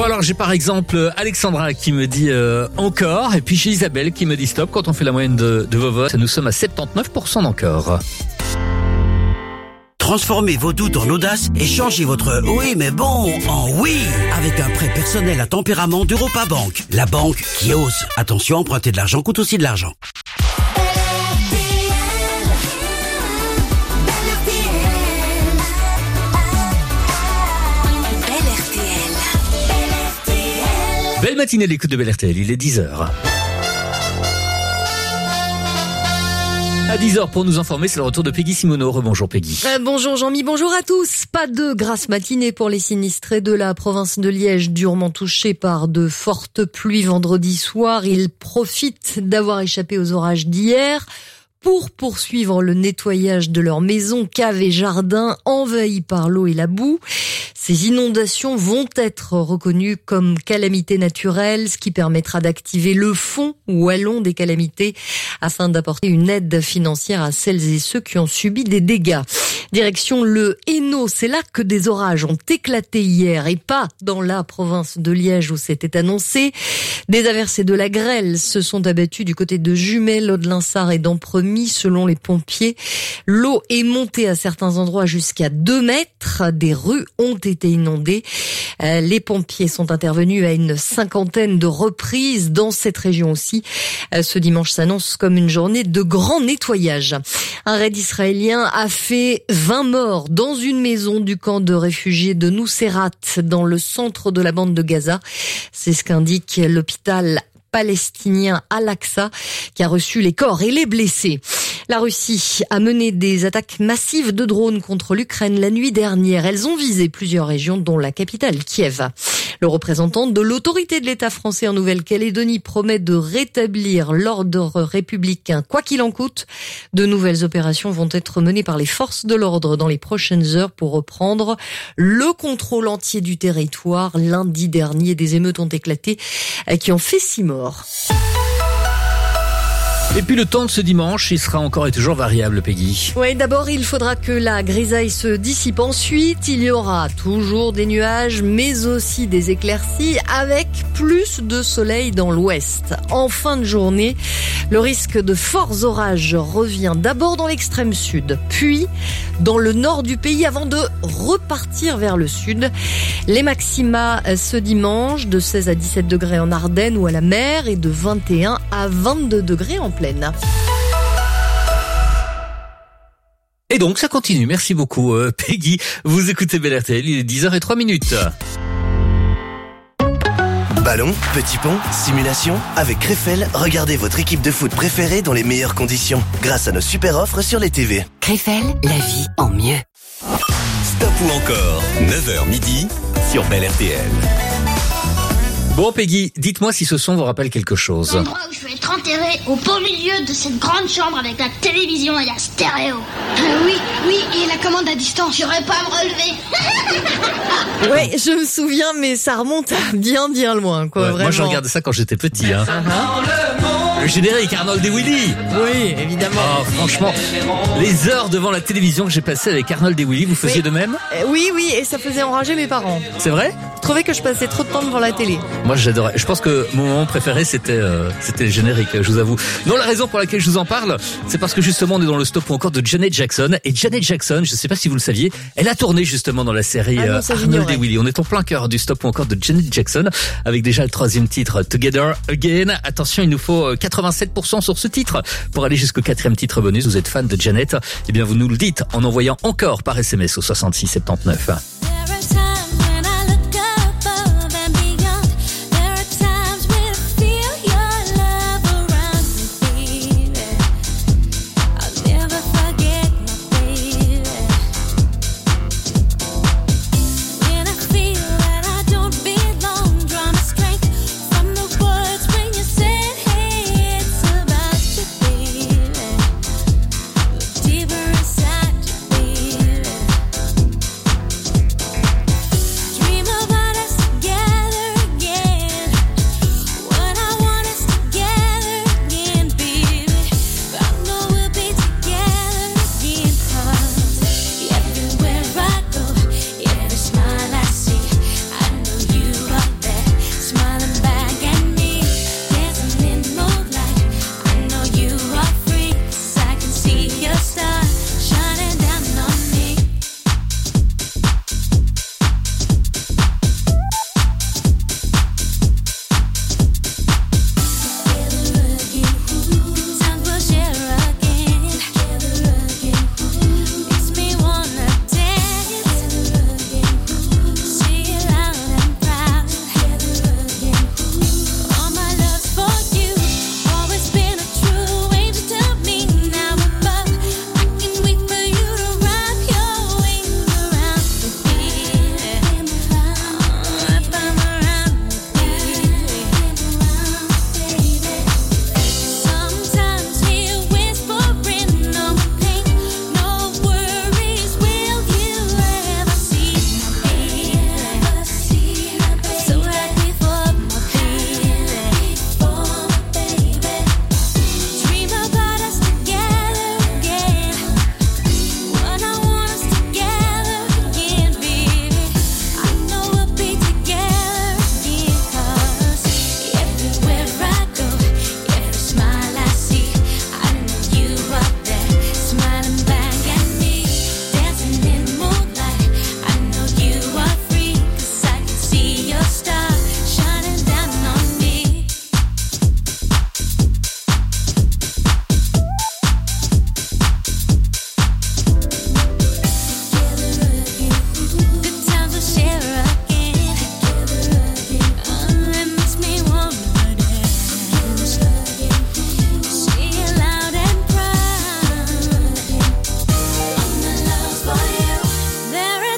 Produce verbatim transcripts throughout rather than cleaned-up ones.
Bon alors j'ai par exemple Alexandra qui me dit euh, encore, et puis j'ai Isabelle qui me dit stop. Quand on fait la moyenne de, de vos votes, nous sommes à soixante-dix-neuf pour cent d'encore. Transformez vos doutes en audace et changez votre « oui mais bon » en « oui » avec un prêt personnel à tempérament d'Europa Bank. La banque qui ose. Attention, emprunter de l'argent coûte aussi de l'argent. Belle matinée, l'écoute de Belle R T L, il est dix heures. À dix heures pour nous informer, c'est le retour de Peggy Simoneau. Rebonjour Peggy. Euh, bonjour Jean-Mi, bonjour à tous. Pas de grasse matinée pour les sinistrés de la province de Liège, durement touchés par de fortes pluies vendredi soir. Ils profitent d'avoir échappé aux orages d'hier pour poursuivre le nettoyage de leurs maisons, caves et jardins envahis par l'eau et la boue. Ces inondations vont être reconnues comme calamités naturelles, ce qui permettra d'activer le fonds wallon des calamités afin d'apporter une aide financière à celles et ceux qui ont subi des dégâts. Direction le Hainaut, c'est là que des orages ont éclaté hier et pas dans la province de Liège où c'était annoncé. Des averses et de la grêle se sont abattues du côté de Jumelles, Aude-Linsart et d'Ampremis. Selon les pompiers, l'eau est montée à certains endroits jusqu'à deux mètres. Des rues ont été inondées. Euh, les pompiers sont intervenus à une cinquantaine de reprises dans cette région aussi. Euh, ce dimanche s'annonce comme une journée de grand nettoyage. Un raid israélien a fait vingt morts dans une maison du camp de réfugiés de Nuseirat, dans le centre de la bande de Gaza. C'est ce qu'indique l'hôpital palestinien Al-Aqsa qui a reçu les corps et les blessés. La Russie a mené des attaques massives de drones contre l'Ukraine la nuit dernière. Elles ont visé plusieurs régions, dont la capitale, Kiev. Le représentant de l'autorité de l'État français en Nouvelle-Calédonie promet de rétablir l'ordre républicain, quoi qu'il en coûte. De nouvelles opérations vont être menées par les forces de l'ordre dans les prochaines heures pour reprendre le contrôle entier du territoire. Lundi dernier, des émeutes ont éclaté qui ont fait six morts. Et puis le temps de ce dimanche, il sera encore et toujours variable, Peggy. Oui, d'abord, il faudra que la grisaille se dissipe. Ensuite, il y aura toujours des nuages, mais aussi des éclaircies, avec plus de soleil dans l'ouest. En fin de journée, le risque de forts orages revient d'abord dans l'extrême sud, puis dans le nord du pays, avant de repartir vers le sud. Les maxima ce dimanche, de seize à dix-sept degrés en Ardennes ou à la mer, et de vingt et un à vingt-deux degrés en pleine. Et donc ça continue, merci beaucoup euh, Peggy. Vous écoutez Belle R T L, il est dix heures zéro trois minutes. Ballon, petit pont, simulation. Avec Krefel, regardez votre équipe de foot préférée dans les meilleures conditions, grâce à nos super offres sur les T V. Krefel, la vie en mieux. Stop ou encore, neuf heures midi sur Belle R T L. Bon Peggy, dites-moi si ce son vous rappelle quelque chose. L'endroit où je vais être enterré, au beau milieu de cette grande chambre avec la télévision et la stéréo. Euh, oui, oui, et la commande à distance. J'aurais pas à me relever. Ouais, je me souviens, mais ça remonte à bien bien loin, quoi. Ouais, vraiment. moi je regardais ça quand j'étais petit. Hein. Uh-huh. Le générique Arnold et Willy. Oui, évidemment. Oh, franchement, les heures devant la télévision que j'ai passées avec Arnold et Willy, vous faisiez oui. de même ? euh, Oui, oui, et ça faisait enrager mes parents. C'est vrai ? Je trouvais que je passais trop de temps devant la télé. Moi j'adorais. Je pense que mon moment préféré c'était euh, c'était le générique, je vous avoue. Non, la raison pour laquelle je vous en parle, c'est parce que justement on est dans le stop ou encore de Janet Jackson. Et Janet Jackson, je sais pas si vous le saviez, elle a tourné justement dans la série ah non, euh, Arnold et Willy. On est en plein cœur du stop ou encore de Janet Jackson avec déjà le troisième titre, Together Again. Attention, il nous faut quatre-vingt-sept pour cent sur ce titre pour aller jusqu'au quatrième titre bonus. Vous êtes fan de Janet, eh bien vous nous le dites en envoyant encore par S M S au soixante-six soixante-dix-neuf.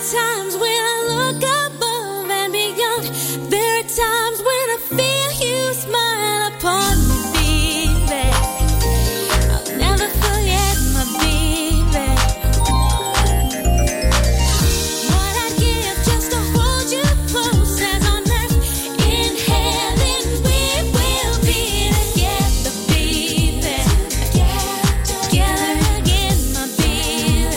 times when I look above and beyond. There are times when I feel you smile upon me, baby. I'll never forget my baby. What I'd give just to hold you close as on earth. In heaven we will be together, baby. Together again, my baby.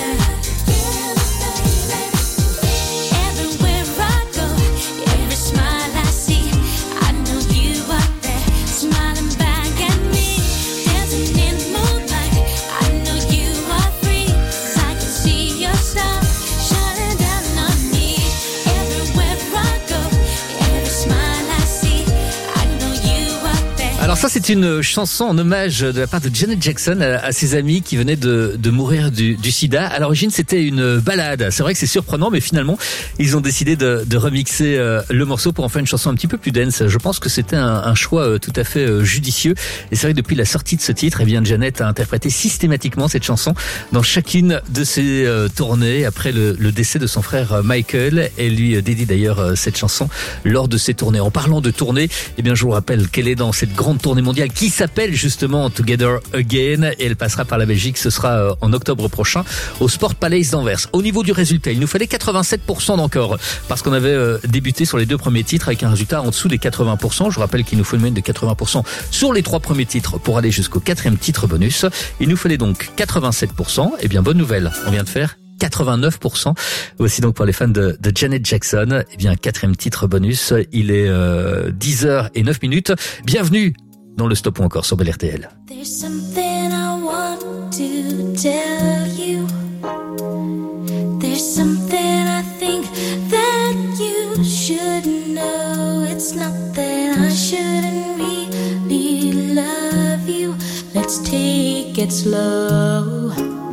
Everywhere I go, every smile I see, I know you are there, smiling back at me. Dancing in the moonlight, I know you are free, 'cause I can see your star shining down on me. Everywhere I go, every smile I see, I know you are there. Alors ça, c'est une chanson en hommage de la part de Janet Jackson à, à ses amis qui venaient de, de mourir du, du sida. À l'origine, c'était une balade. C'est vrai que c'est surprenant, mais finalement, ils ont décidé de, de remixer euh, le morceau pour en faire une chanson un petit peu plus dense. Je pense que c'était un, un choix euh, tout à fait euh, judicieux. Et c'est vrai que depuis la sortie de ce titre, eh bien, Janet a interprété systématiquement cette chanson dans chacune de ses euh, tournées. Après le, le décès de son frère euh, Michael, elle lui euh, dédie d'ailleurs euh, cette chanson lors de ses tournées. En parlant de tournées, eh bien, je vous rappelle qu'elle est dans cette grande tournée mondiale qui s'appelle justement Together Again, et elle passera par la Belgique. Ce sera euh, en octobre prochain au Sport Palace d'Anvers. Au niveau du résultat, il nous fallait quatre-vingt-sept pour cent d'encore parce qu'on avait euh, débuté sur les deux premiers titres avec un résultat en dessous des quatre-vingts pour cent. Je vous rappelle qu'il nous faut une moyenne de quatre-vingts pour cent sur les trois premiers titres pour aller jusqu'au quatrième titre bonus. Il nous fallait donc quatre-vingt-sept pour cent. Eh bien, bonne nouvelle, on vient de faire quatre-vingt-neuf pour cent. Aussi donc pour les fans de, de Janet Jackson, eh bien, quatrième titre bonus. Il est euh, dix heures et neuf minutes. Bienvenue dans le Stop ou encore sur Bel R T L. There's something I want to tell you. There's something I think that you should know. It's not that I shouldn't really love you. Let's take it slow.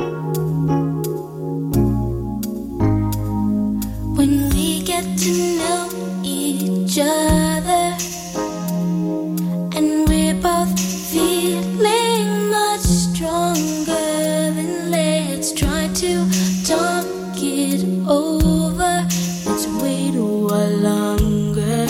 When we get to know each other and we're both feeling much stronger, then let's try to talk it over. Let's wait a while longer.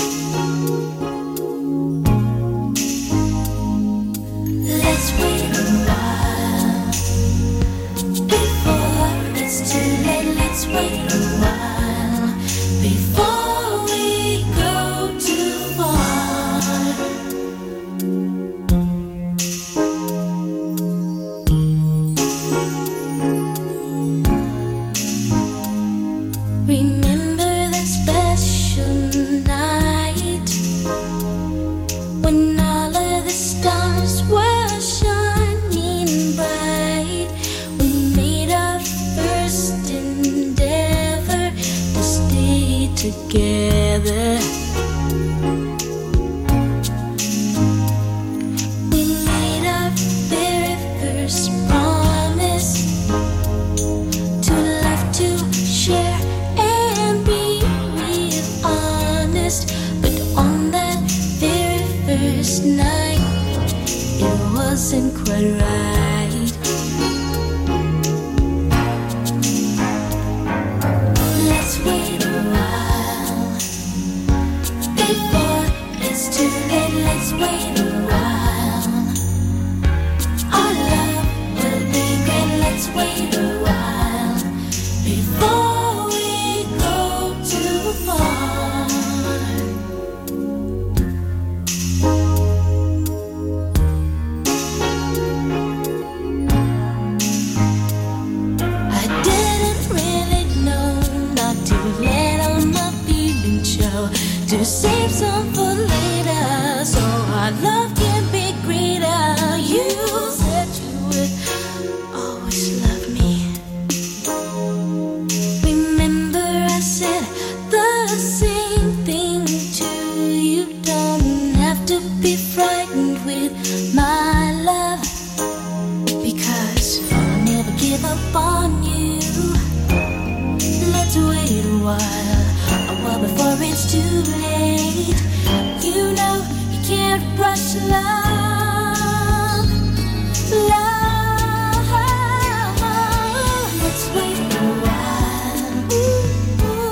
Let's wait a while before it's too late. Let's wait a while before we go too far. Remember that special night when all of the stars were shining bright. We made our first endeavor to stay together. We made our very first promise to love, to share, and be real honest. But on that very first night, it wasn't quite right. Let's wait a while before it's too late. Let's wait a while. Our love will be great. Let's wait a while before we go too far. I didn't really know not to let all my feelings show, to save some for later, so our love can be greater. You said you would always love me. Remember I said the same thing to you. Don't have to be frightened with my love, because I'll never give up on you. Let's wait a while, a while before it's too late. You know you can't rush love, love. Let's wait a while. Ooh, ooh.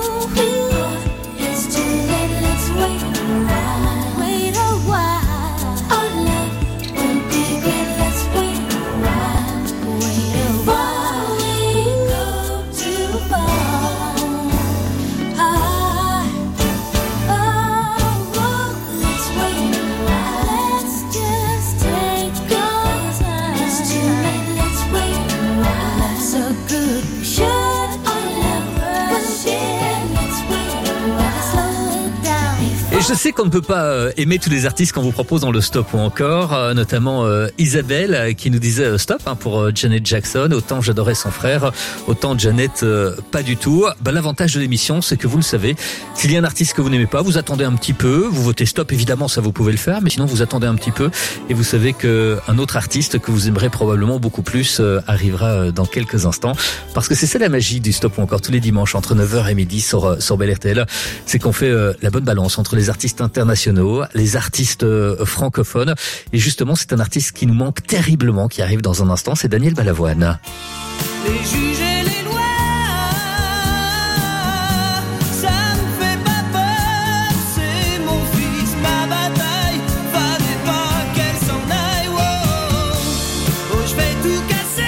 Je sais qu'on ne peut pas euh, aimer tous les artistes qu'on vous propose dans le stop ou encore, euh, notamment euh, Isabelle euh, qui nous disait euh, stop hein, pour euh, Janet Jackson. Autant j'adorais son frère, autant Janet euh, pas du tout. Ben, l'avantage de l'émission, c'est que vous le savez, s'il y a un artiste que vous n'aimez pas, vous attendez un petit peu, vous votez stop, évidemment ça vous pouvez le faire, mais sinon vous attendez un petit peu et vous savez que un autre artiste que vous aimerez probablement beaucoup plus euh, arrivera euh, dans quelques instants, parce que c'est ça la magie du stop ou encore tous les dimanches entre neuf heures et midi sur euh, sur Bel R T L, c'est qu'on fait euh, la bonne balance entre les artistes internationaux, les artistes euh, francophones, et justement c'est un artiste qui nous manque terriblement qui arrive dans un instant, c'est Daniel Balavoine. Les juges et les lois, ça me fait pas peur, c'est mon fils, ma bataille, fallait pas qu'elle s'en aille, oh, oh, je vais tout casser,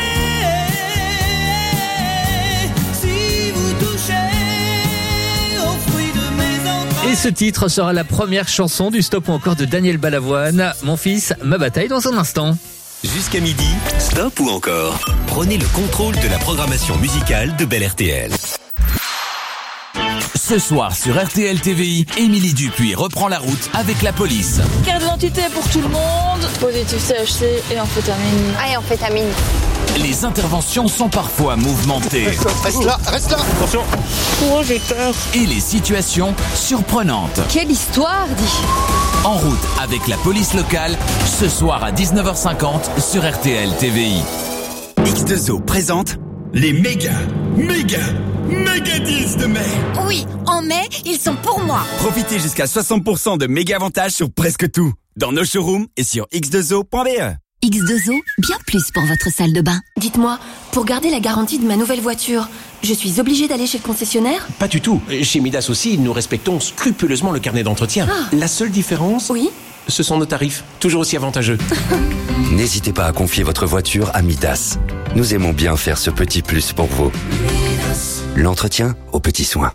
si vous touchez aux fruits de mes entrailles. Et ce titre sera la première chanson du stop ou encore de Daniel Balavoine, Mon fils, ma bataille, dans un instant. Jusqu'à midi, stop ou encore. Prenez le contrôle de la programmation musicale de Bel R T L. Ce soir sur R T L T V I, Émilie Dupuis reprend la route avec la police. Carte d'identité pour tout le monde, positif C H C et amphétamine. Ah, et amphétamine. Les interventions sont parfois mouvementées. Reste là, reste là. Attention. Oh, j'ai peur. Et les situations surprenantes. Quelle histoire, dit. En route avec la police locale, ce soir à dix-neuf heures cinquante sur R T L T V I. X deux O présente les méga, méga, méga dix de mai. Oui, en mai, ils sont pour moi. Profitez jusqu'à soixante pour cent de méga avantages sur presque tout. Dans nos showrooms et sur x deux o point b e. X deux O, bien plus pour votre salle de bain. Dites-moi, pour garder la garantie de ma nouvelle voiture, je suis obligée d'aller chez le concessionnaire ? Pas du tout. Chez Midas aussi, nous respectons scrupuleusement le carnet d'entretien. Ah. La seule différence, oui, ce sont nos tarifs, toujours aussi avantageux. N'hésitez pas à confier votre voiture à Midas. Nous aimons bien faire ce petit plus pour vous. L'entretien aux petits soins.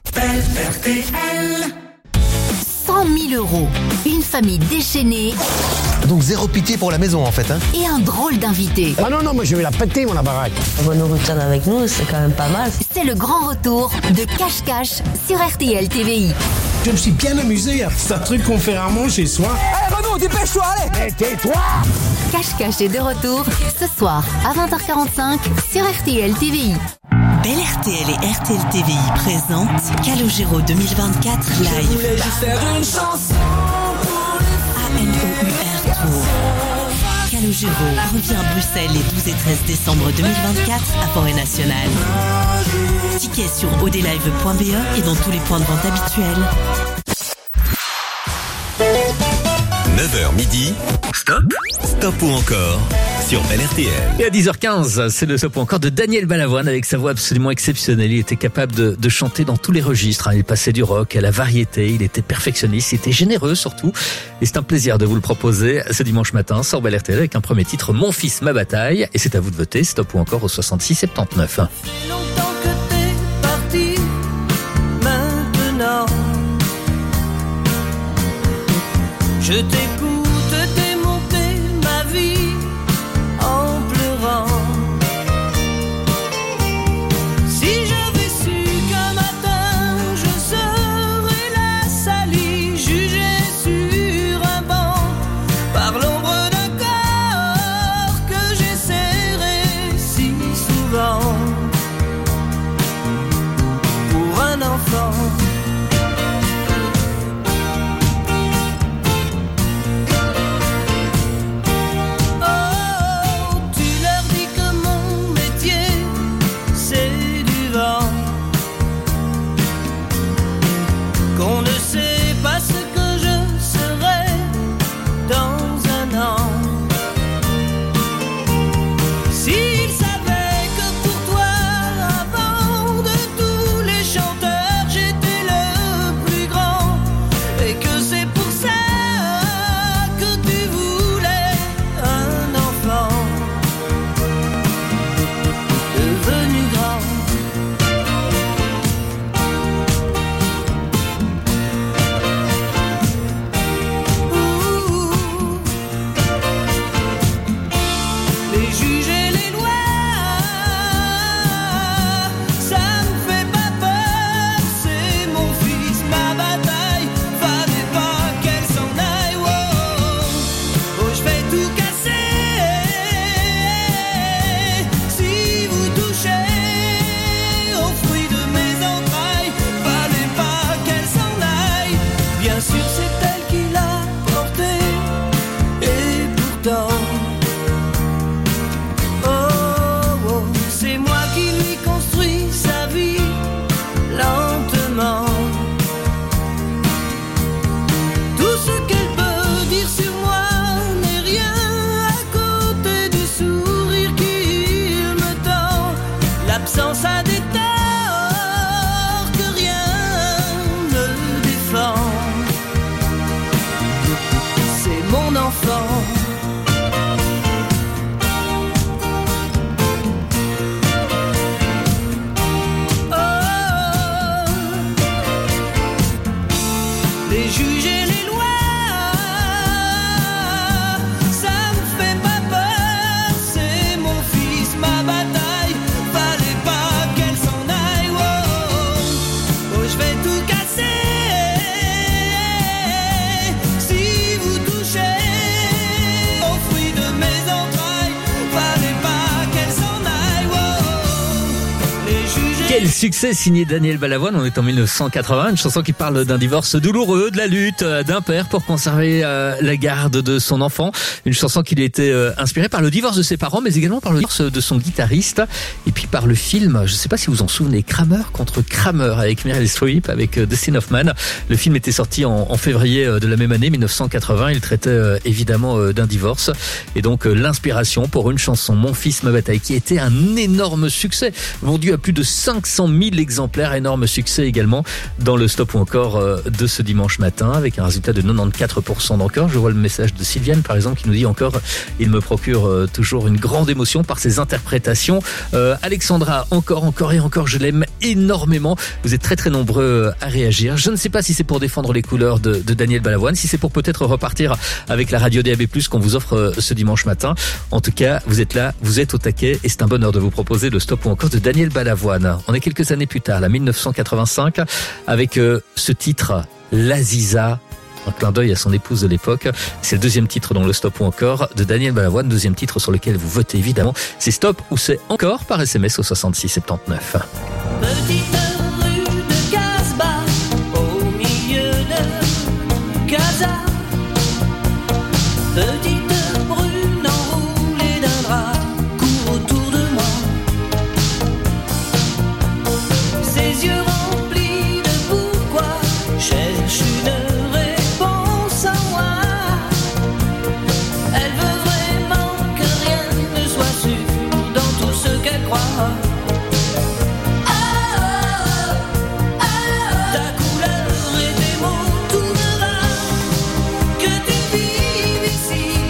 cent mille euros. Une famille déchaînée. Donc zéro pitié pour la maison en fait. Hein. Et un drôle d'invité. Ah non, non, moi je vais la péter mon baraque. On va nous retenir avec nous, c'est quand même pas mal. C'est le grand retour de Cache Cache sur R T L T V I. Je me suis bien amusé, c'est un truc qu'on fait rarement chez soi. Allez Renaud, dépêche-toi, allez. Mais tais-toi. Cache Cache est de retour ce soir à vingt heures quarante-cinq sur R T L T V I. Bel R T L et R T L T V I présentent Calogero deux mille vingt-quatre live. Je voulais juste faire une chanson pour A N O U R Tour. Calogero revient à Bruxelles les douze et treize décembre deux mille vingt-quatre à Forêt Nationale. Tickets sur odelive point b e et dans tous les points de vente habituels. neuf heures midi, stop, stop ou encore sur Bel R T L. Et à dix heures quinze, c'est le stop ou encore de Daniel Balavoine avec sa voix absolument exceptionnelle. Il était capable de, de chanter dans tous les registres. Il passait du rock à la variété. Il était perfectionniste. Il était généreux surtout. Et c'est un plaisir de vous le proposer ce dimanche matin sur Bel R T L avec un premier titre, Mon fils, ma bataille. Et c'est à vous de voter. Stop ou encore au soixante-six soixante-dix-neuf. longtemps que t'es parti, maintenant je t'écoute démonter ma vie en pleurant. Si j'avais su qu'un matin je serais la salie, jugée sur un banc par l'ombre d'un corps que j'ai serré si souvent pour un enfant. vais tout casser. Si vous touchez au fruit de mes entrailles, fallait pas qu'elle s'en aille. Oh, les juger. Quel succès signé Daniel Balavoine, on est en dix-neuf cent quatre-vingts, une chanson qui parle d'un divorce douloureux, de la lutte d'un père pour conserver euh, la garde de son enfant, une chanson qui lui a été euh, inspirée par le divorce de ses parents, mais également par le divorce de son guitariste, et puis par le film, je ne sais pas si vous en souvenez, Kramer contre Kramer, avec Meryl Streep, avec euh, Dustin Hoffman. Le film était sorti en, en février euh, de la même année, dix-neuf cent quatre-vingts, il traitait euh, évidemment euh, d'un divorce, et donc euh, l'inspiration pour une chanson, Mon fils, ma bataille, qui a été un énorme succès, vendu à plus de cinq cent mille exemplaires, énorme succès également dans le stop ou encore euh, de ce dimanche matin, avec un résultat de quatre-vingt-quatorze pour cent d'encore. Je vois le message de Sylviane par exemple qui nous dit encore, il me procure euh, toujours une grande émotion par ses interprétations. Euh, Alexandra, encore, encore et encore, je l'aime énormément. Vous êtes très très nombreux à réagir. Je ne sais pas si c'est pour défendre les couleurs de, de Daniel Balavoine, si c'est pour peut-être repartir avec la radio D A B plus, qu'on vous offre euh, ce dimanche matin. En tout cas, vous êtes là, vous êtes au taquet et c'est un bonheur de vous proposer le stop ou encore de Daniel Balavoine. On est quelques années plus tard, la dix-neuf cent quatre-vingt-cinq, avec euh, ce titre, L'Aziza, un clin d'œil à son épouse de l'époque. C'est le deuxième titre dans le stop ou encore de Daniel Balavoine, deuxième titre sur lequel vous votez évidemment. C'est stop ou c'est encore par S M S au soixante-six soixante-dix-neuf. Petite rue de Casbah, au milieu de Casa. Petite brune enroulée d'un drap court autour de moi. Ses yeux remplis de pourquoi cherche une réponse en moi. Elle veut vraiment que rien ne soit sûr dans tout ce qu'elle croit. Ta couleur et tes mots, tout me va. Que tu vives ici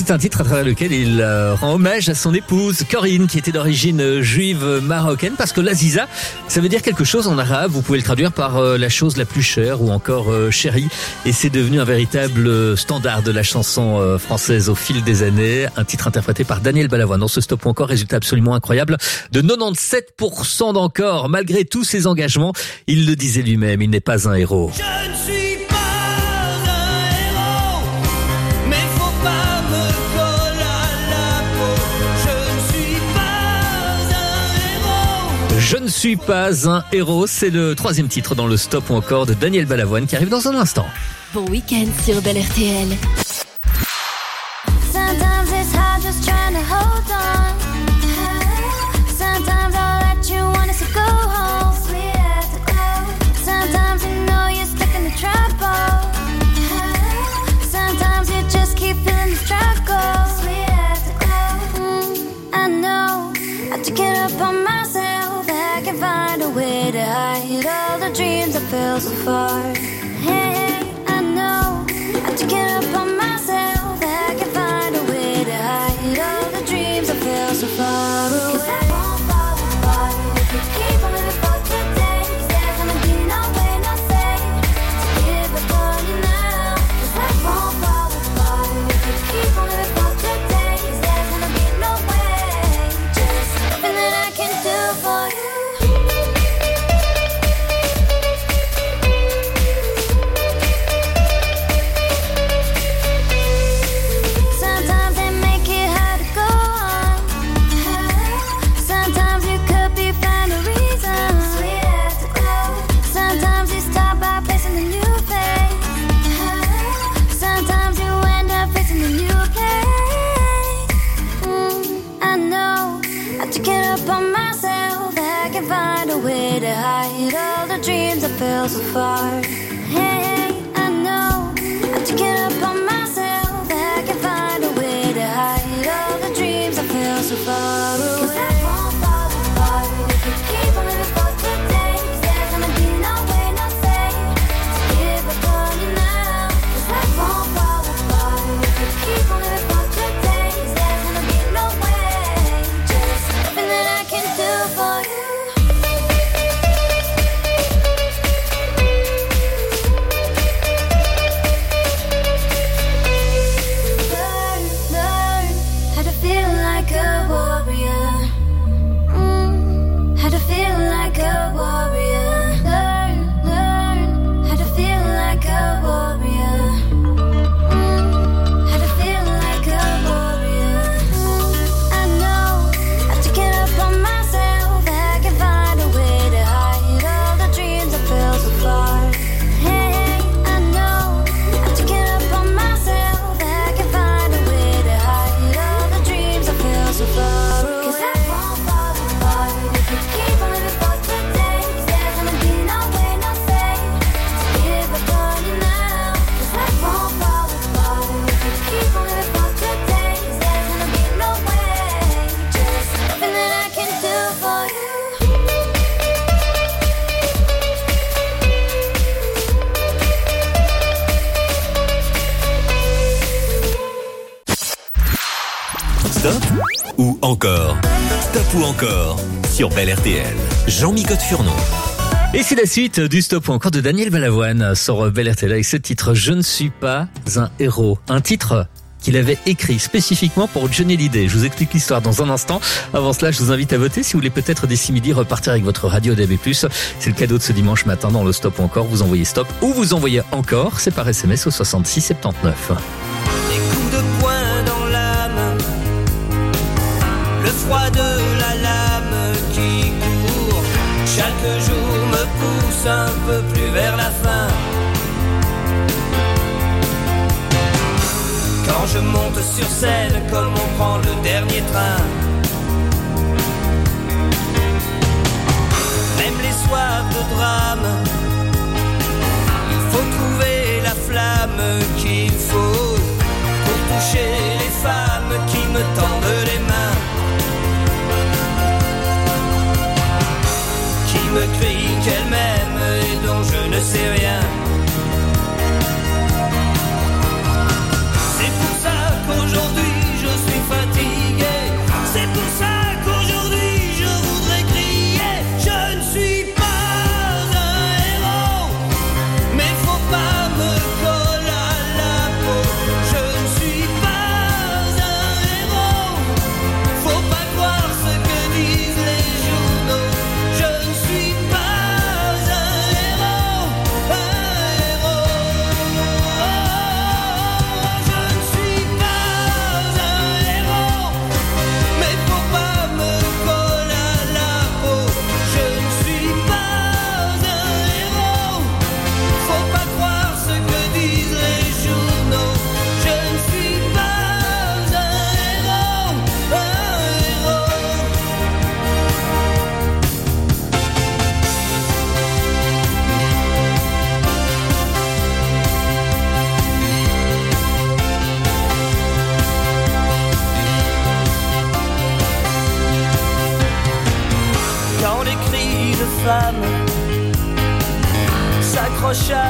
C'est un titre à travers lequel il euh, rend hommage à son épouse Corinne, qui était d'origine euh, juive marocaine, parce que l'Aziza, ça veut dire quelque chose en arabe. Vous pouvez le traduire par euh, la chose la plus chère ou encore euh, chérie. Et c'est devenu un véritable euh, standard de la chanson euh, française au fil des années. Un titre interprété par Daniel Balavoine. Dans ce Stop ou encore, résultat absolument incroyable de quatre-vingt-dix-sept pour cent d'encore. Malgré tous ses engagements, il le disait lui-même, il n'est pas un héros. Je ne suis pas un héros, mais faut pas me coller à la peau. Je ne suis pas un héros. Je ne suis pas un héros, c'est le troisième titre dans le Stop ou encore de Daniel Balavoine qui arrive dans un instant. Bon week-end sur Bel R T L. Sometimes it's hard just trying to hold on. Sometimes all that you want is to go home. Sometimes you know you're stuck in the trouble. Sometimes you just keep feeling the struggle. Mm, I know I have to get up on myself. I can find a way to hide all the dreams I fell so far. Hey, I know I have to get up on myself. I can find a way to hide all the dreams I fell so far away. 'Cause I won't fall apart if you keep on living for today. 'Cause there's gonna be no way, no say to give up on you now. 'Cause I won't fall apart if you keep on living for today. 'Cause there's gonna be no way, just nothing that I can do for you. Sometimes they make it hard to go on. Sometimes you could be find a reason. Sometimes you start by facing the new face. Sometimes you end up facing a new place. Mm, I know I have to get up on myself. I can find a way to hide all the dreams I fell so far. Hey, I know I have to get up on myself. I can find a way to hide all the dreams I fell so far away. 'Cause I won't fall apart if you keep on living for today. 'Cause there's gonna be no way, no say to give up on you now. 'Cause I won't fall apart if you keep on living for today. 'Cause there's gonna be no way, just nothing that I can do for you. Learn, learn how to feel like a warrior. Mm, how to feel like a warrior. Learn, learn how to feel like a warrior. Mm, how to feel like a warrior. Mm, I know I have to get up on myself. I can find a way to hide all the dreams I fell so far. Hey, I know I have to get up on myself. I can find a way to hide all the dreams I fell so far away. 'Cause I won't fall apart if you keep on living for today. 'Cause there's gonna be no way, no say to give up on you now. 'Cause I won't fall apart if you keep on living for today. 'Cause there's gonna be no way, just nothing that I can do for you. Stop ou encore? Stop ou encore sur Bel R T L. Jean-Michel Furnon. Et c'est la suite du Stop ou encore de Daniel Balavoine sur Bel R T L avec ce titre « Je ne suis pas un héros ». Un titre qu'il avait écrit spécifiquement pour Johnny Hallyday. Je vous explique l'histoire dans un instant. Avant cela, je vous invite à voter. Si vous voulez peut-être d'ici midi repartir avec votre radio D A B plus, c'est le cadeau de ce dimanche matin dans le Stop ou encore. Vous envoyez Stop ou vous envoyez encore. C'est par S M S au soixante-six soixante-dix-neuf. Des coups de poing dans l'âme, le froid de la lame qui court, chaque jour me pousse un peu plus vers la fin. Quand je monte sur scène, comme on prend le dernier train, même les soirs de drame, il faut trouver la flamme qu'il faut pour toucher les femmes qui me tendent les mains, qui me crient qu'elles m'aiment et dont je ne sais rien. C'est pour ça qu'aujourd'hui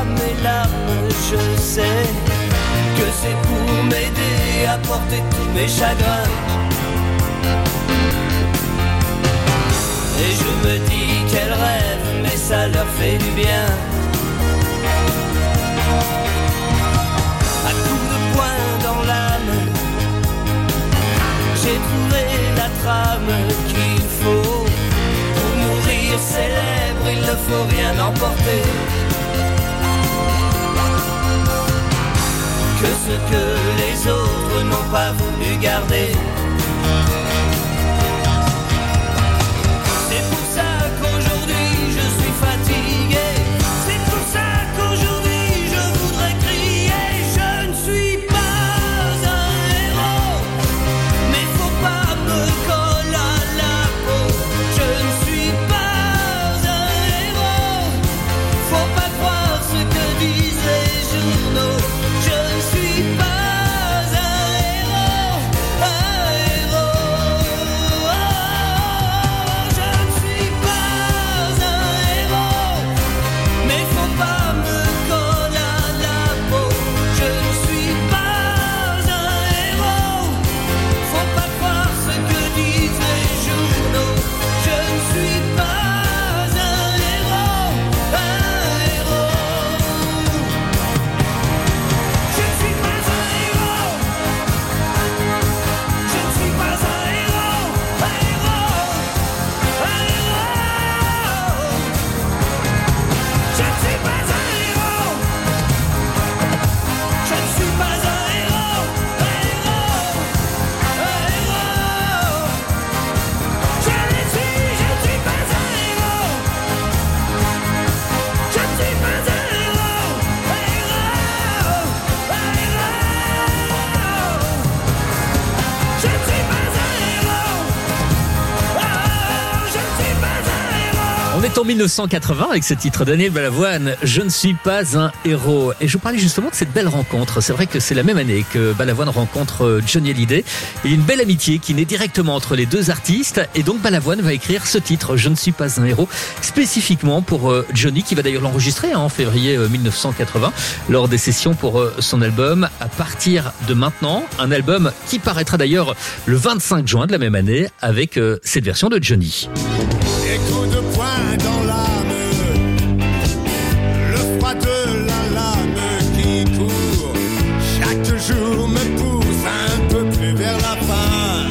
pas mes larmes, je sais que c'est pour m'aider à porter tous mes chagrins. Et je me dis qu'elles rêvent, mais ça leur fait du bien. À coups de poing dans l'âme, j'ai trouvé la trame qu'il faut. Pour mourir célèbre, il ne faut rien emporter que ce que les autres n'ont pas voulu garder. C'est pour ça qu'aujourd'hui je suis fatigué. C'est pour ça qu'aujourd'hui je voudrais crier. Je ne suis pas un héros, mais faut pas me coller à la peau. Je ne suis pas un héros, faut pas croire ce que disent les journaux. Je ne suis pas un héros, un héros. Je ne suis pas un héros, mais faut pas me coller à la peau. Je ne suis pas un héros, faut pas croire ce que disent les journaux. Je ne suis pas un héros, un héros. Je ne suis pas un héros. Je ne suis pas un héros, un héros, un héros. Je ne suis pas un héros. Je ne suis pas un héros, un héros, un héros. Je le suis, je ne suis pas un héros. Je ne suis pas un héros, un héros, un héros. Je ne suis pas un héros. Oh, je ne suis pas un héros. On est en mille neuf cent quatre-vingts avec ce titre Daniel Balavoine, Je ne suis pas un héros. Et je vous parlais justement de cette belle rencontre. C'est vrai que c'est la même année que Balavoine rencontre Johnny Hallyday. Il y a une belle amitié qui naît directement entre les deux artistes. Et donc Balavoine va écrire ce titre, Je ne suis pas un héros, spécifiquement pour euh, Johnny, qui va d'ailleurs l'enregistrer hein, en février euh, mille neuf cent quatre-vingts, lors des sessions pour euh, son album À partir de maintenant. Un album qui paraîtra d'ailleurs le vingt-cinq juin de la même année avec euh, cette version de Johnny. Des coups de poing dans l'âme, le froid de la lame qui court, chaque jour me pousse un peu plus vers la fin.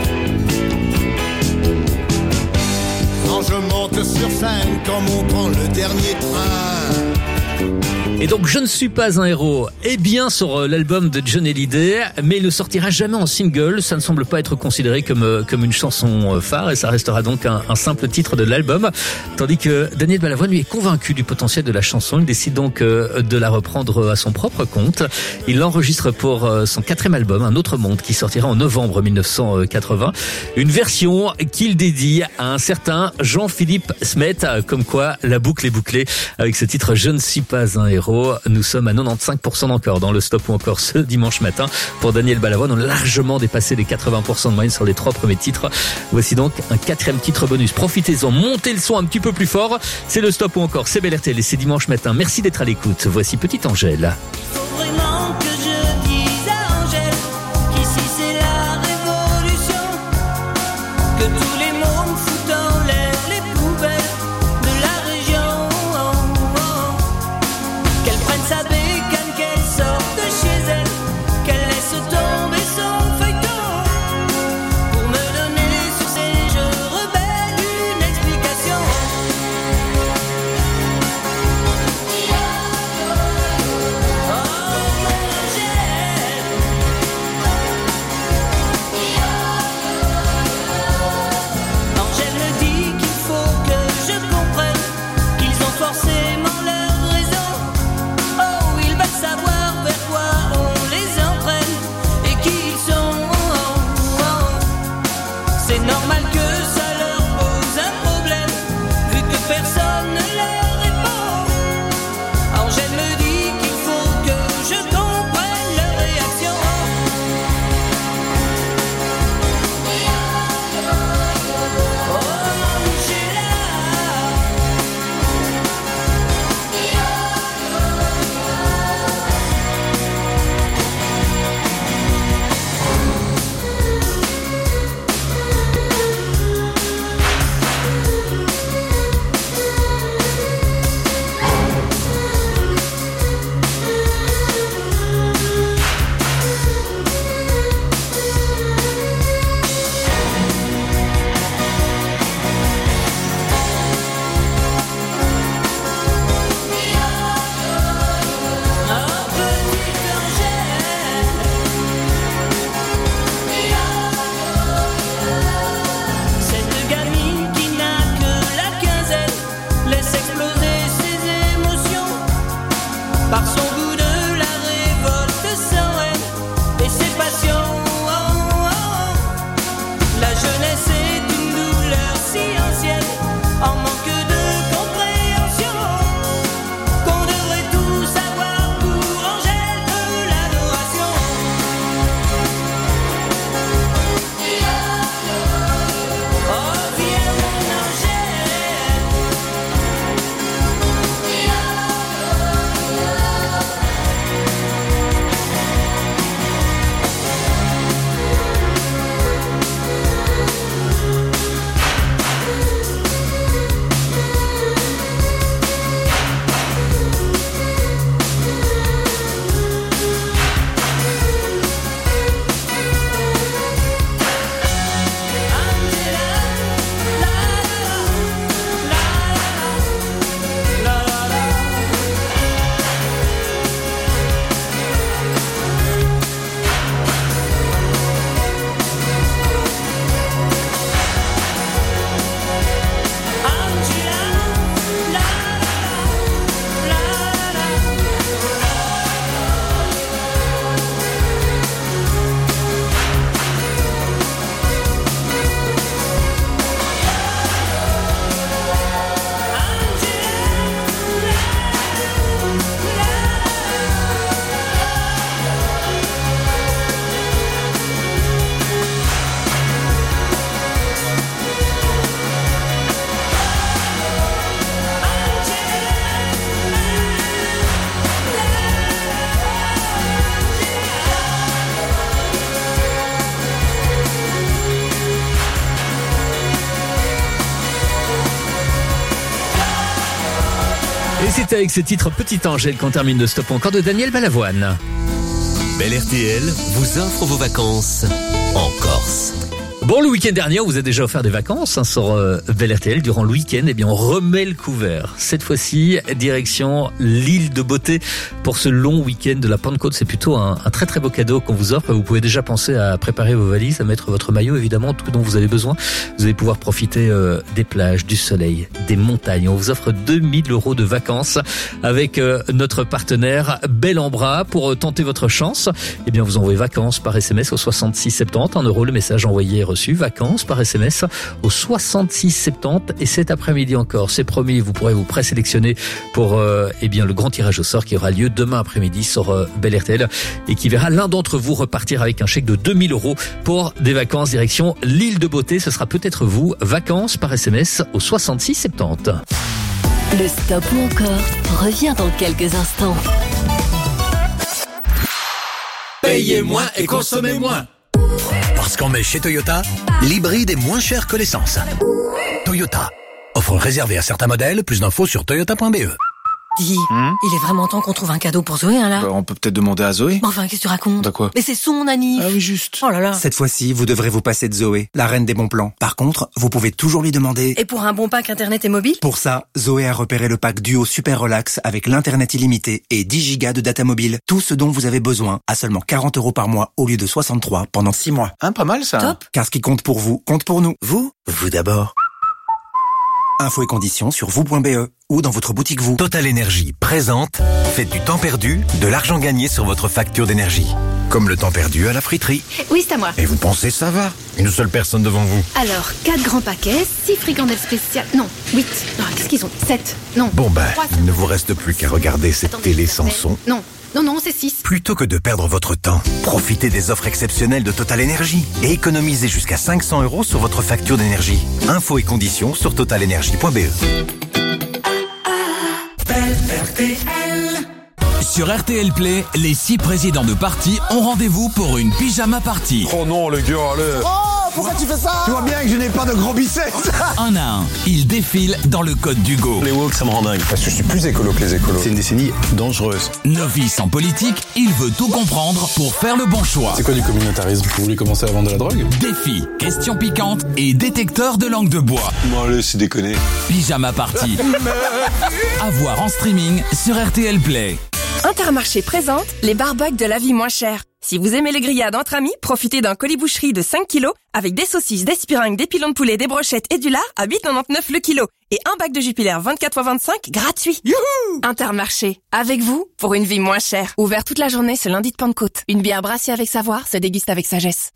Quand je monte sur scène, comme on prend le dernier train. Et donc Je ne suis pas un héros est bien sur l'album de Johnny Hallyday, mais il ne sortira jamais en single. Ça ne semble pas être considéré comme comme une chanson phare et ça restera donc un, un simple titre de l'album. Tandis que Daniel Balavoine lui est convaincu du potentiel de la chanson. Il décide donc de la reprendre à son propre compte. Il l'enregistre pour son quatrième album, Un autre monde, qui sortira en novembre mille neuf cent quatre-vingts. Une version qu'il dédie à un certain Jean-Philippe Smet, comme quoi la boucle est bouclée avec ce titre Je ne suis pas un héros. Nous sommes à quatre-vingt-quinze pour cent encore dans le stop ou encore ce dimanche matin pour Daniel Balavoine. On a largement dépassé les quatre-vingts pour cent de moyenne sur les trois premiers titres. Voici donc un quatrième titre bonus. Profitez-en, montez le son un petit peu plus fort. C'est le stop ou encore, c'est Bel R T L et c'est dimanche matin. Merci d'être à l'écoute. Voici Petite Angèle. Faut vraiment que je dise à Angèle qu'ici c'est la révolution, que tous les mômes foutent en l'air les poubelles de la région, oh, oh. Qu'elle prenne sa bécane, qu'elle sorte de chez elle, qu'elle laisse tomber son feuilleton pour me donner sur ses jeux rebelles une explication. Angèle me dit qu'il faut que je comprenne qu'ils ont forcément leurs raisons. Oh par son goût de la révolte sereine et ses passions. Oh, oh. La jeunesse est une douleur si ancienne, en manque de compréhension, qu'on devrait tout savoir pour Angèle de l'adoration. Oh, viens mon Angèle. Et c'est avec ce titre Petite Angèle qu'on termine le stop encore de Daniel Balavoine. Bel R T L vous offre vos vacances en Corse. Bon, le week-end dernier, on vous a déjà offert des vacances hein, sur euh, Bel R T L. Durant le week-end, eh bien, on remet le couvert. Cette fois-ci, direction l'île de Beauté pour ce long week-end de la Pentecôte. C'est plutôt un, un très très beau cadeau qu'on vous offre. Vous pouvez déjà penser à préparer vos valises, à mettre votre maillot, évidemment, tout dont vous avez besoin. Vous allez pouvoir profiter euh, des plages, du soleil, des montagnes. On vous offre deux mille euros de vacances avec euh, notre partenaire Bel en Bras. Pour euh, tenter votre chance, eh bien, vous envoyez vacances par S M S au soixante-six soixante-dix, un euro le message envoyé et reçu. Vacances par S M S au soixante-six soixante-dix. Et cet après-midi encore, c'est promis, vous pourrez vous présélectionner pour euh, eh bien le grand tirage au sort qui aura lieu demain après-midi sur euh, Bel R T L et qui verra l'un d'entre vous repartir avec un chèque de deux mille euros pour des vacances direction l'île de Beauté. Ce sera peut-être vous. Vacances par S M S au soixante-six soixante-dix. Le stop ou encore revient dans quelques instants. Payez moins et consommez moins. Parce qu'on met chez Toyota, l'hybride est moins cher que l'essence. Toyota. Offre réservée à certains modèles. Plus d'infos sur toyota point b e. Dis, hmm il est vraiment temps qu'on trouve un cadeau pour Zoé, hein, là. Bah, on peut peut-être demander à Zoé. Mais enfin, qu'est-ce que tu racontes? De quoi? Mais c'est son anniv. Ah oui, juste. Oh là là. Cette fois-ci, vous devrez vous passer de Zoé, la reine des bons plans. Par contre, vous pouvez toujours lui demander... Et pour un bon pack internet et mobile? Pour ça, Zoé a repéré le pack Duo Super Relax avec l'internet illimité et dix gigas de data mobile. Tout ce dont vous avez besoin à seulement quarante euros par mois au lieu de soixante-trois pendant six mois. Hein, pas mal ça. Top. Car ce qui compte pour vous, compte pour nous. Vous, vous d'abord. Infos et conditions sur vous point b e ou dans votre boutique vous. Total Énergie présente Faites du temps perdu, de l'argent gagné sur votre facture d'énergie. Comme le temps perdu à la friterie. Oui, c'est à moi. Et vous pensez ça va? Une seule personne devant vous. Alors, quatre grands paquets, six fricandelles spéciales. Non, huit. Non, qu'est-ce qu'ils ont? sept. Non. Bon ben, trois, il ne vous reste plus qu'à regarder cette Attendez, télé sans son. Non. Non, non, c'est six. Plutôt que de perdre votre temps, profitez des offres exceptionnelles de Total Énergie et économisez jusqu'à cinq cents euros sur votre facture d'énergie. Infos et conditions sur total énergie point b e. R T L. Sur R T L Play, les six présidents de parti ont rendez-vous pour une pyjama party. Oh non, les gars, allez. Oh, pourquoi tu fais ça? Tu vois bien que je n'ai pas de gros biceps. Un à un, ils défilent dans le code d'Hugo. Les woke, ça me rend dingue. Parce que je suis plus écolo que les écolos. C'est une décennie dangereuse. Novice en politique, il veut tout comprendre pour faire le bon choix. C'est quoi du communautarisme? Vous voulez commencer à vendre de la drogue? Défi, questions piquantes et détecteur de langue de bois. Bon allez, c'est déconné. Pyjama party. À voir en streaming sur R T L Play. Intermarché présente les barbecues de la vie moins chère. Si vous aimez les grillades entre amis, profitez d'un colis boucherie de cinq kilos avec des saucisses, des spiringues, des pilons de poulet, des brochettes et du lard à huit virgule quatre-vingt-dix-neuf le kilo. Et un bac de Jupiler vingt-quatre par vingt-cinq gratuit. Youhou! Intermarché, avec vous pour une vie moins chère. Ouvert toute la journée ce lundi de Pentecôte. Une bière brassée avec savoir se déguste avec sagesse.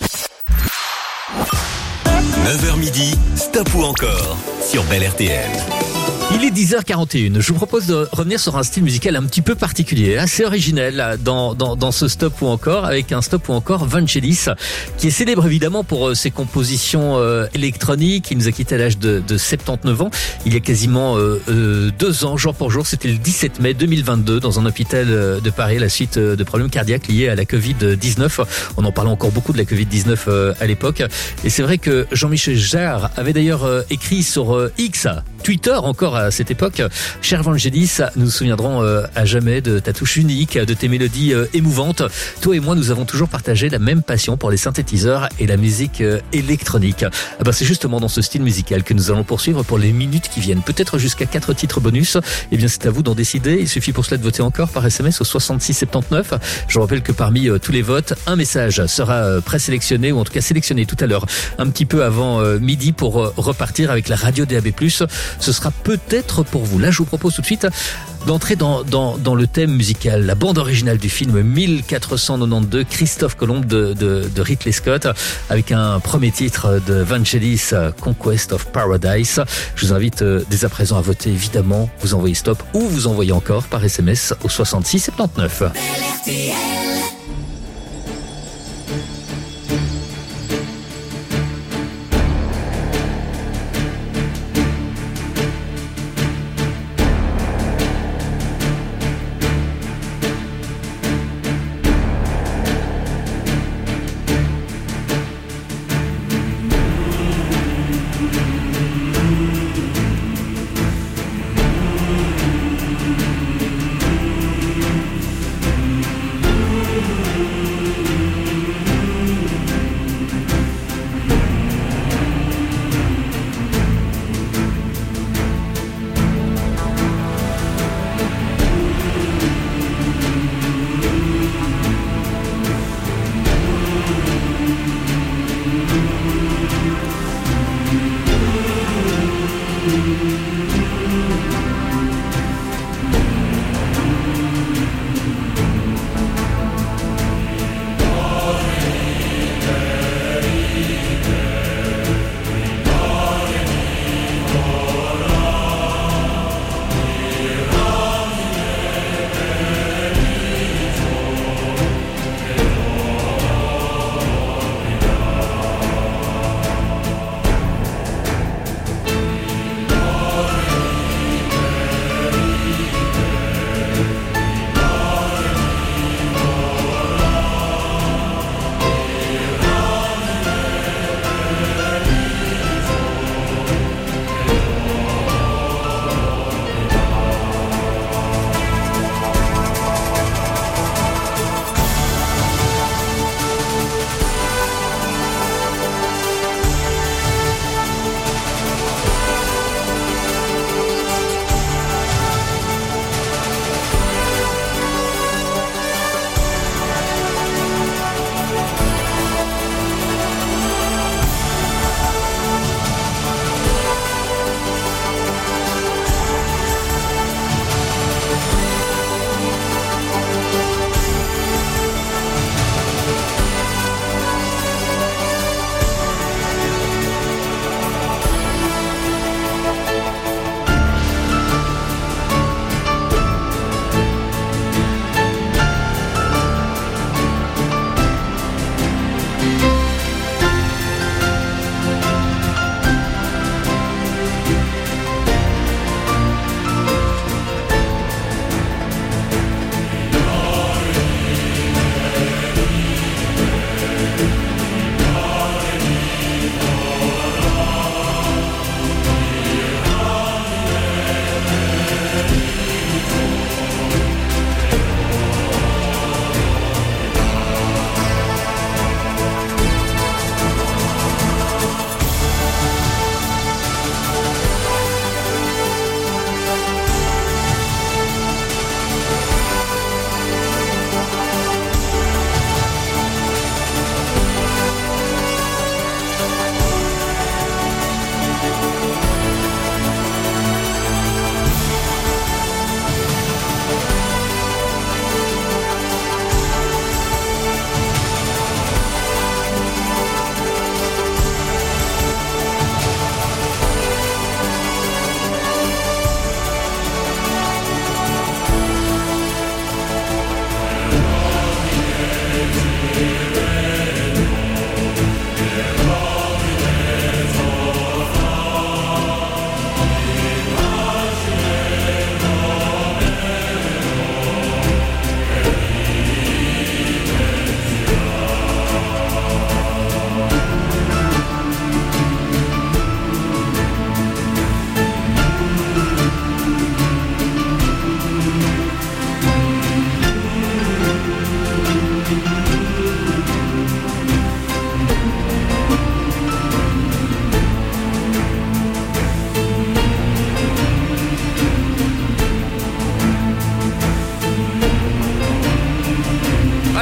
neuf heures midi, Stop ou encore sur Bel R T L. Il est dix heures quarante et une. Je vous propose de revenir sur un style musical un petit peu particulier, assez original dans, dans, dans ce Stop ou encore, avec un Stop ou encore Vangelis, qui est célèbre évidemment pour ses compositions euh, électroniques. Il nous a quitté à l'âge de, de soixante-dix-neuf ans. Il y a quasiment euh, euh, deux ans, jour pour jour. C'était le dix-sept mai deux mille vingt-deux dans un hôpital de Paris à la suite de problèmes cardiaques liés à la covid dix-neuf. On en parlait encore beaucoup de la covid dix-neuf euh, à l'époque. Et c'est vrai que Jean-Michel Jarre avait d'ailleurs euh, écrit sur euh, X, Twitter encore à cette époque. Cher Vangelis, nous nous souviendrons euh, à jamais de ta touche unique, de tes mélodies euh, émouvantes. Toi et moi, nous avons toujours partagé la même passion pour les synthétiseurs et la musique euh, électronique. Ah ben, c'est justement dans ce style musical que nous allons poursuivre pour les minutes qui viennent. Peut-être jusqu'à quatre titres bonus. Eh bien, c'est à vous d'en décider. Il suffit pour cela de voter encore par S M S au soixante-six soixante-dix-neuf. Je rappelle que parmi euh, tous les votes, un message sera euh, présélectionné, ou en tout cas sélectionné tout à l'heure, un petit peu avant euh, midi pour euh, repartir avec la radio D A B plus. Ce sera peut-être pour vous. Là, je vous propose tout de suite d'entrer dans, dans, dans le thème musical, la bande originale du film mille quatre cent quatre-vingt-douze, Christophe Colomb de, de, de Ridley Scott, avec un premier titre de Vangelis, Conquest of Paradise. Je vous invite dès à présent à voter, évidemment. Vous envoyez Stop ou vous envoyez encore par S M S au soixante-six soixante-dix-neuf.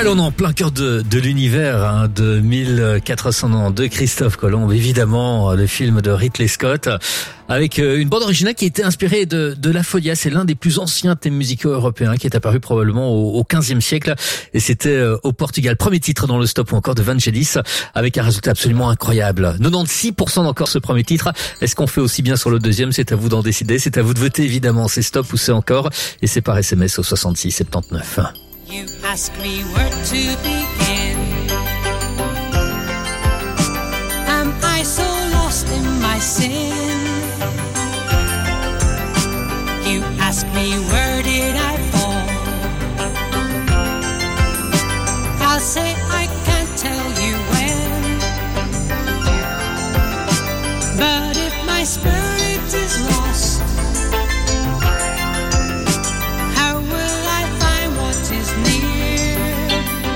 Voilà, on est en plein cœur de, de l'univers hein, de mille quatre cents de Christophe Colomb, évidemment le film de Ridley Scott, avec une bande originale qui a été inspirée de, de La Folia. C'est l'un des plus anciens thèmes musicaux européens qui est apparu probablement au, au quinzième siècle, et c'était au Portugal. Premier titre dans le stop ou encore de Vangelis, avec un résultat absolument incroyable. quatre-vingt-seize pour cent encore ce premier titre. Est-ce qu'on fait aussi bien sur le deuxième? C'est à vous d'en décider, c'est à vous de voter évidemment. C'est stop ou c'est encore, et c'est par S M S au soixante-six soixante-dix-neuf. You ask me where to begin. Am I so lost in my sin? You ask me where did I fall? I'll say I can't tell you when. But if my spirit is lost, how will I find what is near?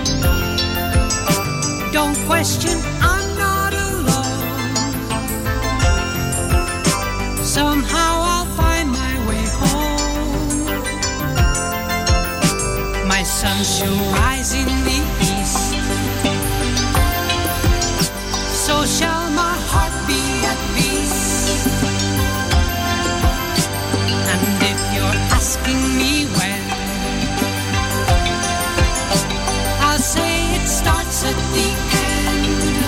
Don't question, I'm not alone. Somehow I'll find my way home. My sun shall rise in the east, so shall my heart be at peace. And if you're asking me when, I'll say it starts at the end.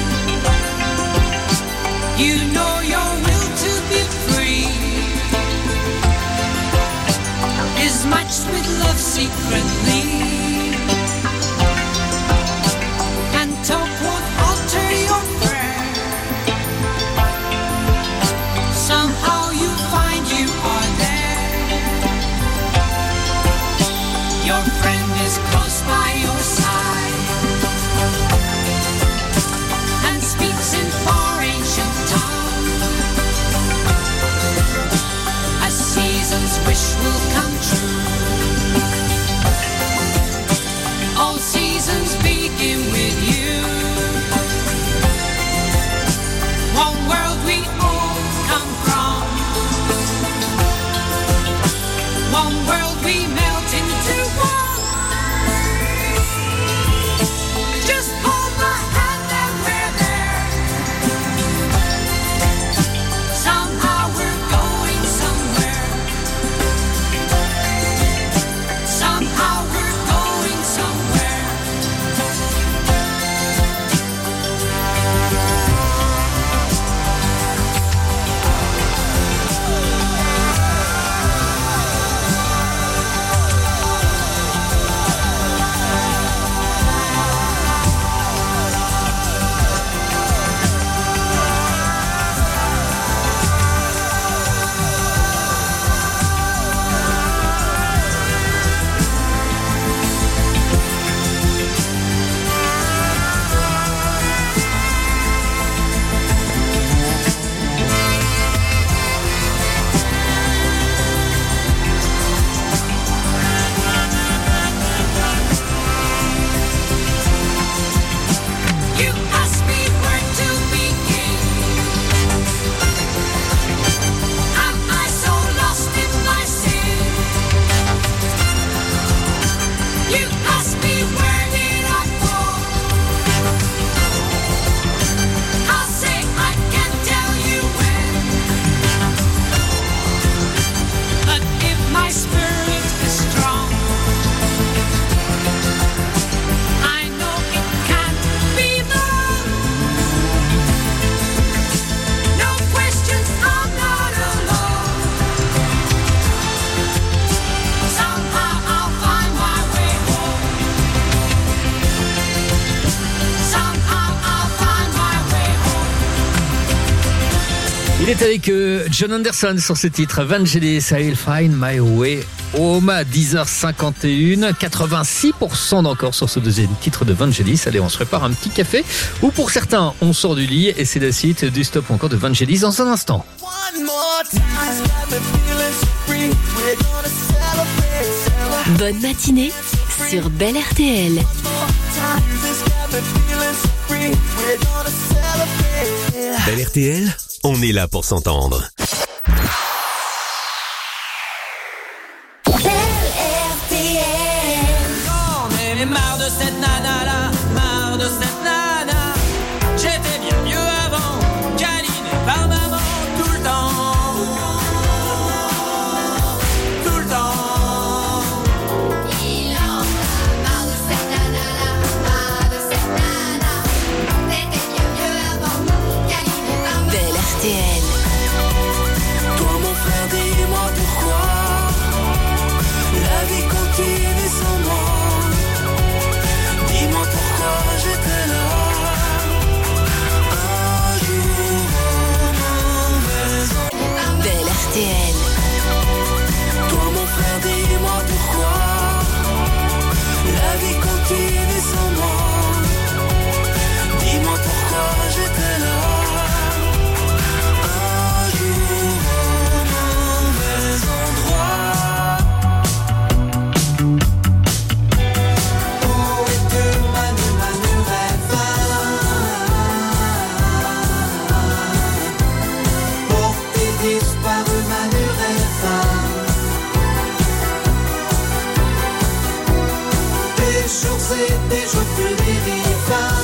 You know your will to be free is matched with love secretly, and talk won't alter your prayer. Somehow you find you are there. Your friend is close by your side and speaks in far ancient tongue. A season's wish will come true. All seasons begin with you. One world we all come from. One world we melt into one. Just hold my hand and we're there. Somehow we're going somewhere. Somehow we're going somewhere. You ask me where to begin. Am I so lost in my sin? You ask me where did I fall? I'll say I can't tell you when. But if my spirit is strong, I know it can't be wrong. No questions, I'm not alone. Somehow I'll find my way home. Somehow I'll find my way home. Il est avec euh, John Anderson sur ce titre, Vangelis, I'll Find My Way Home, à dix heures cinquante et une, quatre-vingt-six pour cent d'encore sur ce deuxième titre de Vangelis. Allez, on se prépare un petit café, ou pour certains, on sort du lit, et c'est la suite du stop ou encore de Vangelis dans un instant. Bonne matinée sur Belle R T L. Belle R T L, on est là pour s'entendre. J'en ai marre de de cette nana-là, marre de cette nana. J'étais bien mieux avant, câliné par maman tout le temps. Tout le temps. Il en a marre de cette nana-là, marre de cette nana. T'étais bien mieux avant, câliné par maman. Belle R T L. Toi mon frère, dis-moi pourquoi la vie continue sans moi. Dis-moi pourquoi j'étais là. Un jour en maison. Belle R T L. Toi mon frère, dis-moi pourquoi la vie continue sans moi. Dis-moi pourquoi j'étais là. Un jour au mauvais endroit. Où es-tu, Manu, Manu, rêve? Porté disparu, Manu, rêve. Des jours et des jours plus dérivants.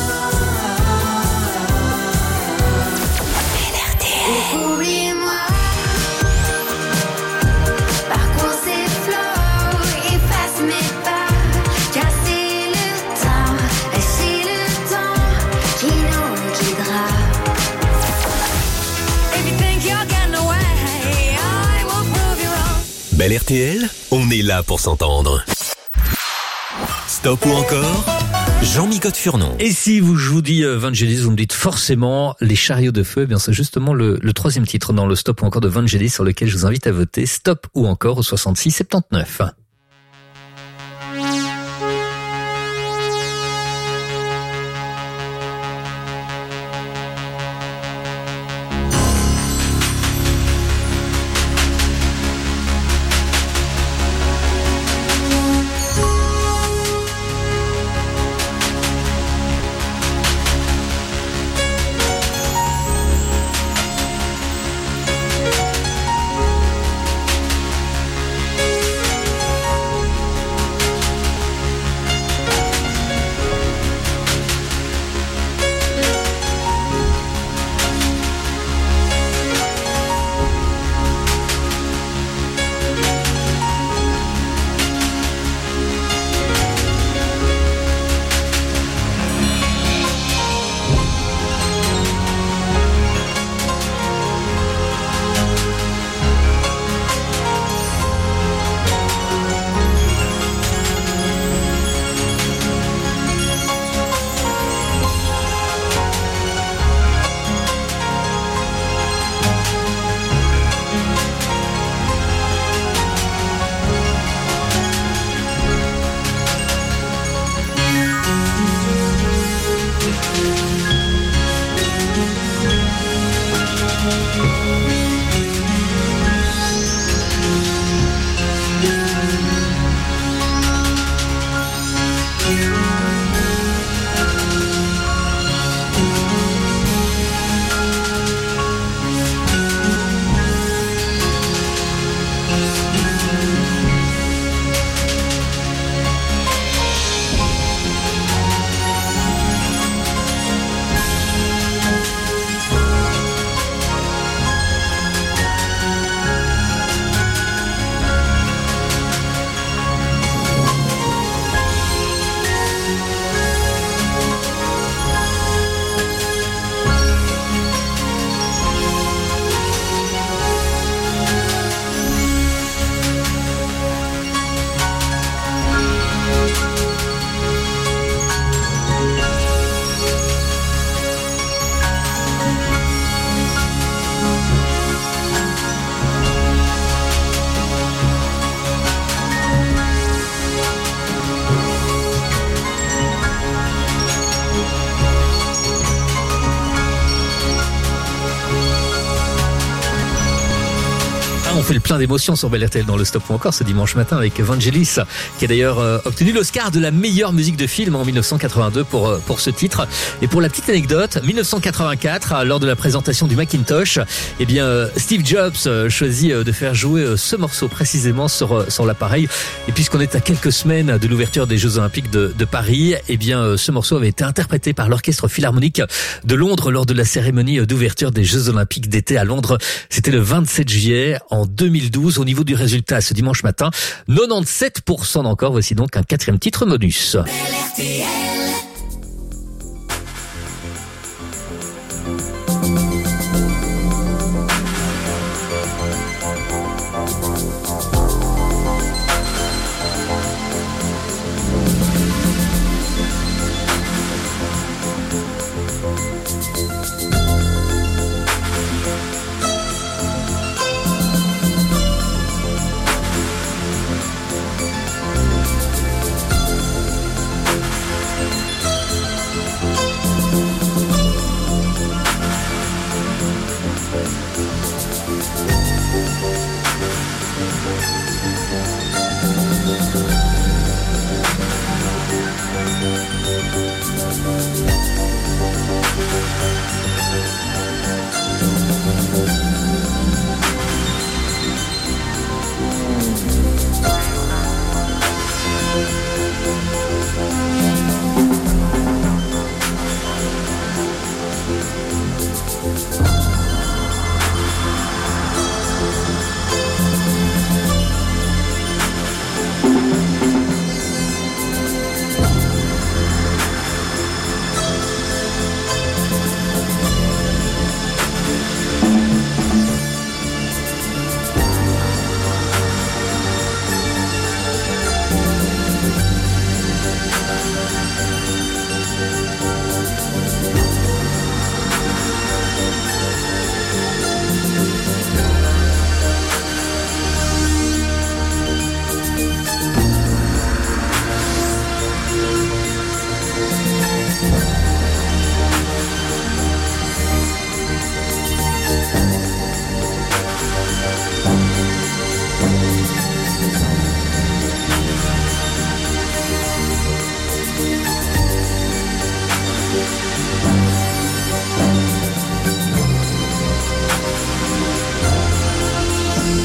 Oubliez-moi, parcours ces flots, efface mes pas, casser le temps, laisser le temps qui nous guidera. If you think you're getting away, I will prove you wrong. Belle R T L, on est là pour s'entendre. Stop ou encore Jean-Michel Furnon. Et si vous, je vous dis euh, Vangelis, vous me dites forcément les chariots de feu, eh bien c'est justement le, le troisième titre dans le Stop ou encore de Vangelis sur lequel je vous invite à voter. Stop ou encore au soixante-six soixante-neuf. On fait le plein d'émotions sur Bel R T L dans le Stop ou encore ce dimanche matin avec Vangelis, qui a d'ailleurs euh, obtenu l'Oscar de la meilleure musique de film en dix-neuf cent quatre-vingt-deux pour euh, pour ce titre. Et pour la petite anecdote, dix-neuf cent quatre-vingt-quatre, lors de la présentation du Macintosh, eh bien euh, Steve Jobs euh, choisit euh, de faire jouer euh, ce morceau précisément sur euh, sur l'appareil. Et puisqu'on est à quelques semaines de l'ouverture des Jeux Olympiques de, de Paris, eh bien euh, ce morceau avait été interprété par l'Orchestre Philharmonique de Londres lors de la cérémonie d'ouverture des Jeux Olympiques d'été à Londres. C'était le vingt-sept juillet en deux mille douze. Au niveau du résultat ce dimanche matin, quatre-vingt-dix-sept pour cent encore. Voici donc un quatrième titre bonus. Bel R T L.